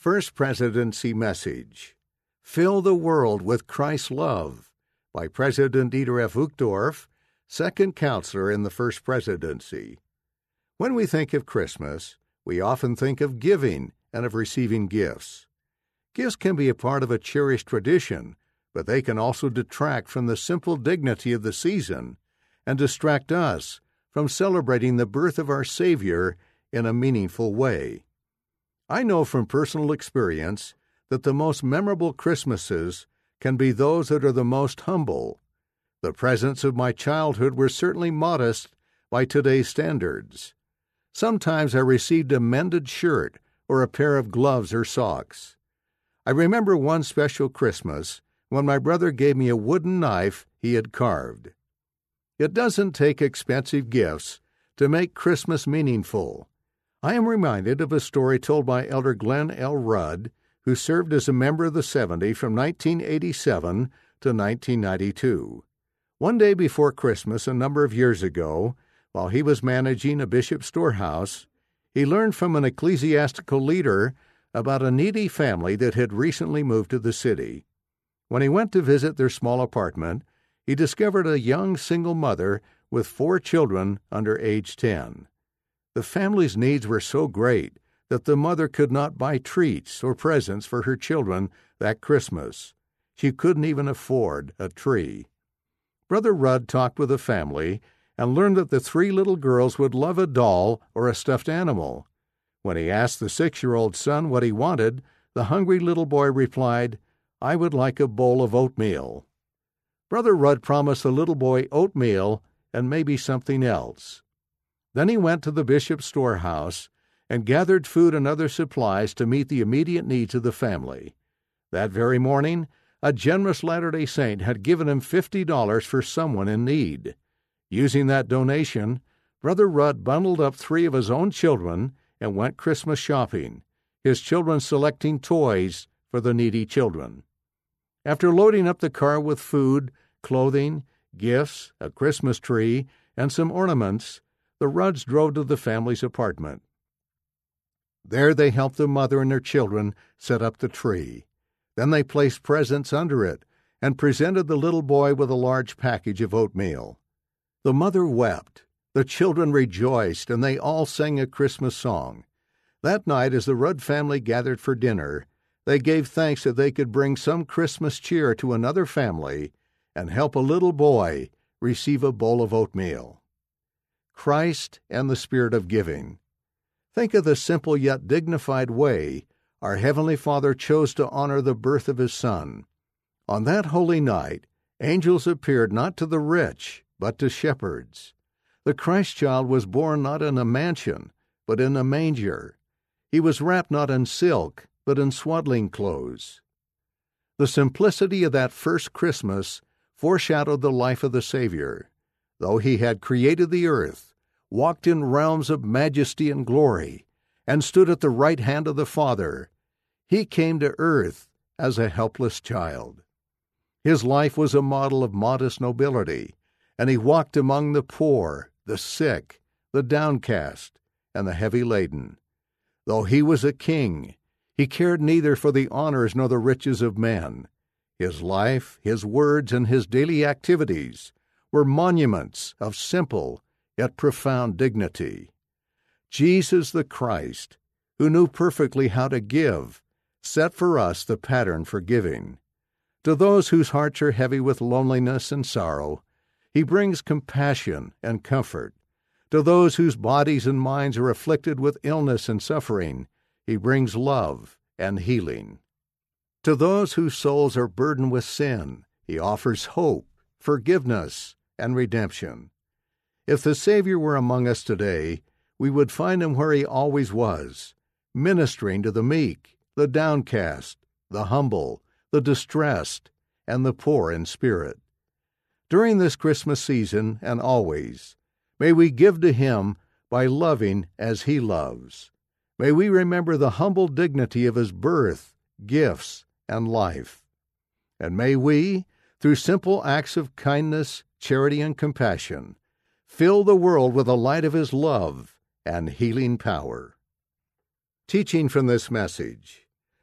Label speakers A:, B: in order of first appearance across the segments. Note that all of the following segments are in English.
A: First Presidency Message. Fill the World with Christ's Love by President Dieter F. Uchtdorf, second counselor in the First Presidency. When we think of Christmas, we often think of giving and of receiving gifts. Gifts can be a part of a cherished tradition, but they can also detract from the simple dignity of the season and distract us from celebrating the birth of our Savior in a meaningful way. I know from personal experience that the most memorable Christmases can be those that are the most humble. The presents of my childhood were certainly modest by today's standards. Sometimes I received a mended shirt or a pair of gloves or socks. I remember one special Christmas when my brother gave me a wooden knife he had carved. It doesn't take expensive gifts to make Christmas meaningful. I am reminded of a story told by Elder Glenn L. Rudd, who served as a member of the 70 from 1987 to 1992. One day before Christmas a number of years ago, while he was managing a bishop's storehouse, he learned from an ecclesiastical leader about a needy family that had recently moved to the city. When he went to visit their small apartment, he discovered a young single mother with 4 children under age 10. The family's needs were so great that the mother could not buy treats or presents for her children that Christmas. She couldn't even afford a tree. Brother Rudd talked with the family and learned that the 3 little girls would love a doll or a stuffed animal. When he asked the 6-year-old son what he wanted, the hungry little boy replied, "I would like a bowl of oatmeal." Brother Rudd promised the little boy oatmeal and maybe something else. Then he went to the bishop's storehouse and gathered food and other supplies to meet the immediate needs of the family. That very morning, a generous Latter-day Saint had given him $50 for someone in need. Using that donation, Brother Rudd bundled up 3 of his own children and went Christmas shopping, his children selecting toys for the needy children. After loading up the car with food, clothing, gifts, a Christmas tree, and some ornaments, the Rudds drove to the family's apartment. There they helped the mother and their children set up the tree. Then they placed presents under it and presented the little boy with a large package of oatmeal. The mother wept, the children rejoiced, and they all sang a Christmas song. That night, as the Rudd family gathered for dinner, they gave thanks that they could bring some Christmas cheer to another family and help a little boy receive a bowl of oatmeal. Christ and the Spirit of Giving. Think of the simple yet dignified way our Heavenly Father chose to honor the birth of His Son. On that holy night, angels appeared not to the rich, but to shepherds. The Christ child was born not in a mansion, but in a manger. He was wrapped not in silk, but in swaddling clothes. The simplicity of that first Christmas foreshadowed the life of the Savior. Though He had created the earth, walked in realms of majesty and glory, and stood at the right hand of the Father, He came to earth as a helpless child. His life was a model of modest nobility, and He walked among the poor, the sick, the downcast, and the heavy laden. Though He was a king, He cared neither for the honors nor the riches of men. His life, His words, and His daily activities were monuments of simple yet profound dignity. Jesus the Christ, who knew perfectly how to give, set for us the pattern for giving. To those whose hearts are heavy with loneliness and sorrow, He brings compassion and comfort. To those whose bodies and minds are afflicted with illness and suffering, He brings love and healing. To those whose souls are burdened with sin, He offers hope, forgiveness, and redemption. If the Savior were among us today, we would find Him where He always was, ministering to the meek, the downcast, the humble, the distressed, and the poor in spirit. During this Christmas season and always, may we give to Him by loving as He loves. May we remember the humble dignity of His birth, gifts, and life. And may we, through simple acts of kindness, charity, and compassion, fill the world with the light of His love and healing power. Teaching from this message.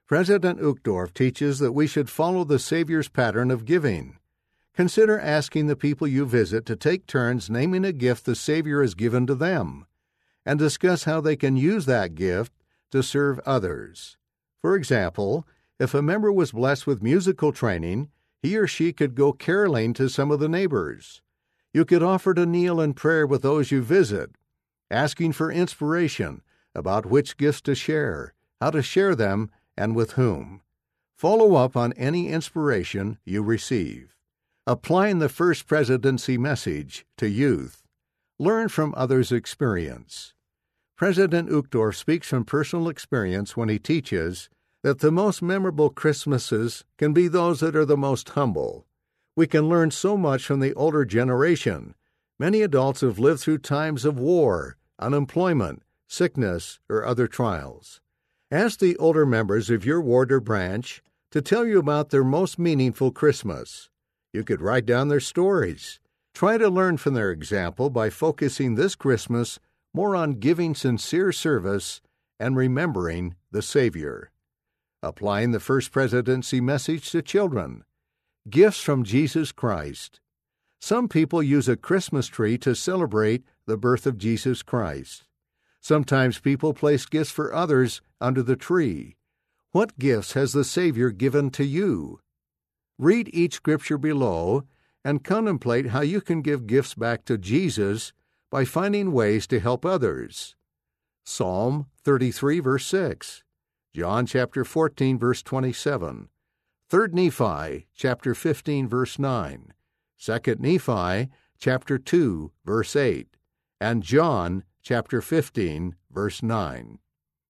A: President Uchtdorf teaches that we should follow the Savior's pattern of giving. Consider asking the people you visit to take turns naming a gift the Savior has given to them, and discuss how they can use that gift to serve others. For example, if a member was blessed with musical training, he or she could go caroling to some of the neighbors. You could offer to kneel in prayer with those you visit, asking for inspiration about which gifts to share, how to share them, and with whom. Follow up on any inspiration you receive. Applying the First Presidency message to youth. Learn from others' experience. President Uchtdorf speaks from personal experience when he teaches that the most memorable Christmases can be those that are the most humble. We can learn so much from the older generation. Many adults have lived through times of war, unemployment, sickness, or other trials. Ask the older members of your ward or branch to tell you about their most meaningful Christmas. You could write down their stories. Try to learn from their example by focusing this Christmas more on giving sincere service and remembering the Savior. Applying the First Presidency message to children. Gifts from Jesus Christ. Some people use a Christmas tree to celebrate the birth of Jesus Christ. Sometimes people place gifts for others under the tree. What gifts has the Savior given to you? Read each scripture below and contemplate how you can give gifts back to Jesus by finding ways to help others. Psalm 33, verse 6. John chapter 14, verse 27. 3 Nephi chapter 15, verse 9. 2 Nephi chapter 2, verse 8. And John chapter 15, verse 9.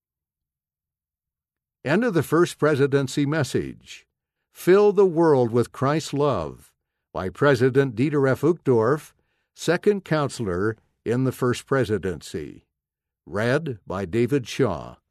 A: End of the First Presidency message. Fill the World with Christ's Love by President Dieter F. Uchtdorf, Second Counselor in the First Presidency. Read by David Shaw.